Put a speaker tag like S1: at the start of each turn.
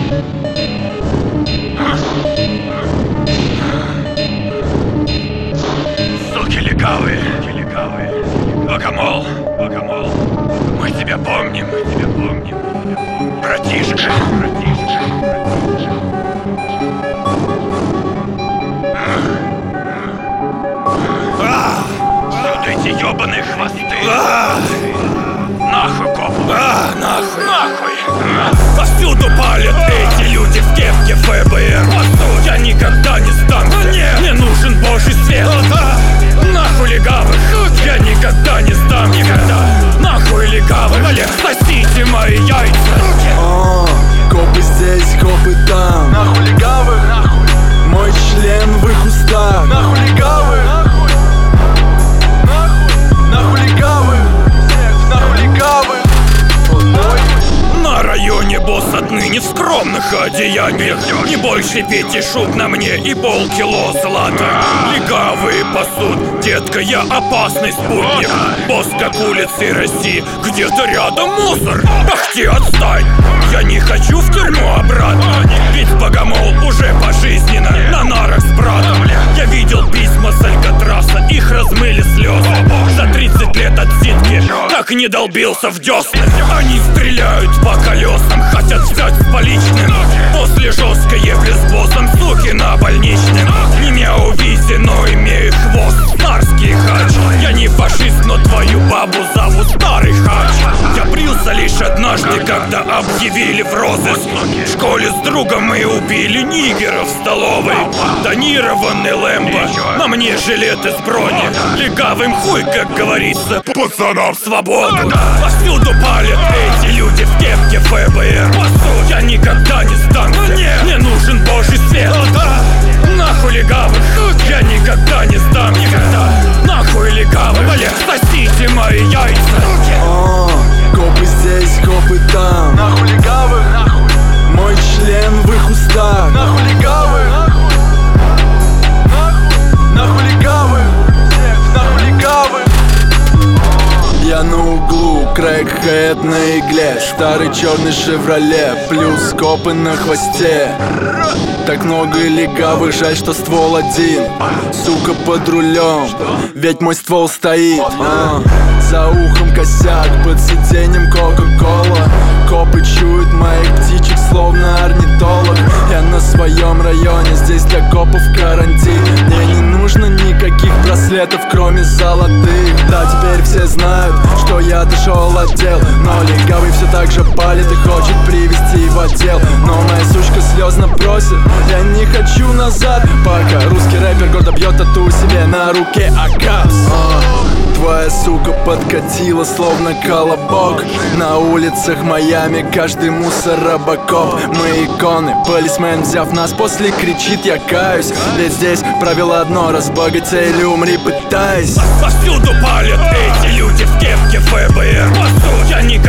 S1: Суки легавые. Богомол, мы тебя помним, братишка. Вот эти ёбаные хвосты. Нахуй, копы. Нахуй. Повсюду палят эти люди в кепке ФБР. Я никогда не сдамся. Мне нужен божий свет. Нахуй легавых. Я никогда не сдам. Нахуй легавых. Спасите мои яйца.
S2: Копы здесь, копы там.
S3: Нахуй легавых.
S2: Мой член в их устах.
S3: Нахуй легавых. Нахуй легавых. Нахуй легавых.
S1: На районе босс отныне в скромных одеяниях. Не больше 5 шут на мне и полкило злата. Легавые пасут, детка, я опасный спутник. Босс как улицы России, где-то рядом мусор. Ах ты, отстань, я не хочу в тюрьму обратно. Ведь богомол уже пожизненно на нарах с братом. Я видел письма с Алькатраса, их размыли слезы. За 30 лет отсидки так не долбился в десны. Они стреляют по колесам, хотят взять с поличным. После жесткой ебли с боссом, суки на больничном. Не мяу-визи, но имею хвост, царский хач. Я не фашист, но твою бабу зовут Старый Хач. Я брился лишь однажды, когда объявили в розыск. В школе с другом мы убили нигера в столовой. Тонированный Лэмбо, на мне жилет из брони. Легавым хуй, как говорится, пацанам свободу. Повсюду палят эти люди в кепке ФБР. Я никогда не сдамся. Мне нужен божий свет. Нахуй легавых. Я никогда не сдам. Нахуй легавых. Спасите мои яйца.
S2: Копы здесь, копы там.
S3: Нахуй легавых.
S2: Мой член в их устах.
S3: Нахуй легавых. Нахуй легавых. Нахуй легавых.
S2: Я на углу, крэкхэт на игле. Старый черный Шевроле, плюс копы на хвосте. Так много легавых, жаль, что ствол один. Сука, под рулем, ведь мой ствол стоит. За ухом косяк, под сиденьем кока-кола. Копы чуют моих птичек, словно орнитолог. Я на своем районе, здесь для копов карантин. Мне не нужно никаких браслетов, кроме золотых. Да, теперь все знают, что я дошел от дел. Но легавый все так же палит и хочет привести в отдел. Но моя сучка слезно просит, я не хочу назад. Пока русский рэпер гордо бьет тату себе на руке АКАС. Твоя сука подкатила, словно колобок. На улицах Майами каждый мусор робокоп. Мы иконы, полисмен, взяв нас после, кричит: я каюсь. Ведь здесь правило одно: разбогатей или умри, пытаясь.
S1: Повсюду палят эти люди в кепке ФБР. Я не